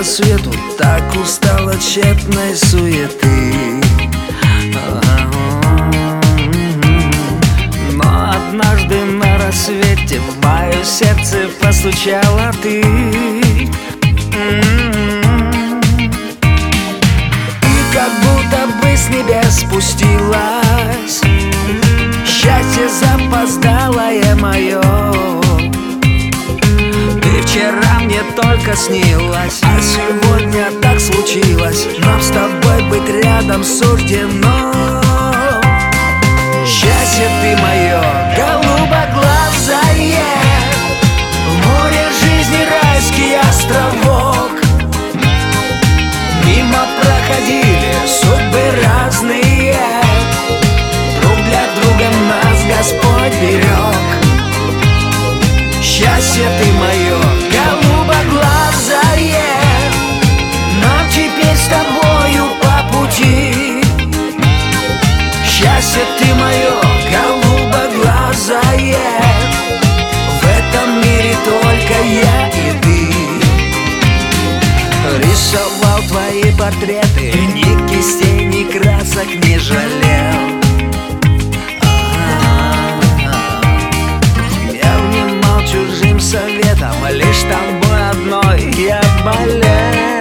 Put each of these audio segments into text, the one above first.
по свету, так устал от тщетной суеты. Но однажды на рассвете в мое сердце постучала ты. И как будто бы с небес спустилась счастье запоздалое мое. Ты вчера мне только снилась, а сегодня так случилось. Нам с тобой быть рядом суждено. Счастье ты мое, голубоглазое, в море жизни райский островок. Мимо проходили судьбы разные, друг для друга нас Господь берег. Счастье ты мое, голубоглазое, нам теперь с тобою по пути. Счастье ты мое, голубоглазое, в этом мире только я и ты. Рисовал твои портреты, ни кистей, ни красок не жалел. Я внимал чужим советом, лишь тобой одной я болел.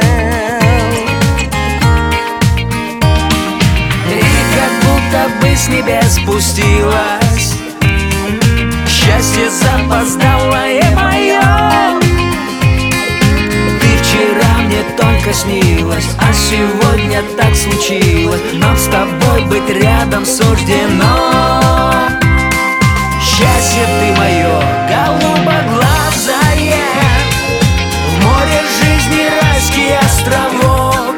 Бы с небес спустилась счастье запоздалое мое. Ты вчера мне только снилась, а сегодня так случилось. Нам с тобой быть рядом суждено. Счастье ты мое, голубоглазое, в море жизни райский островок.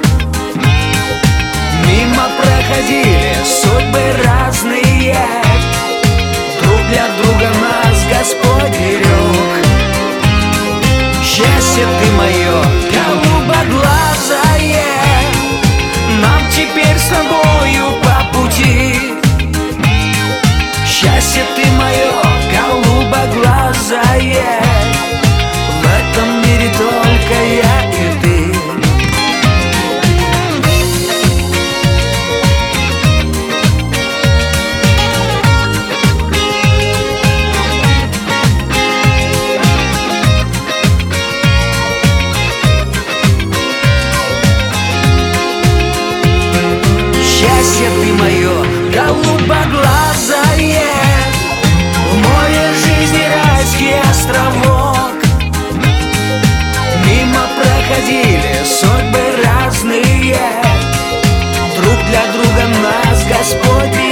Мимо проходили судьбы разные, друг для друга нас Господь берег. Счастье ты мое, голубоглазое, нам теперь с тобою по пути. Счастье ты мое, голубоглазое, в этом мире только я и ты. Счастье ты мое, голубоглазое, в море жизни райский островок. Мимо проходили судьбы разные, друг для друга нас Господь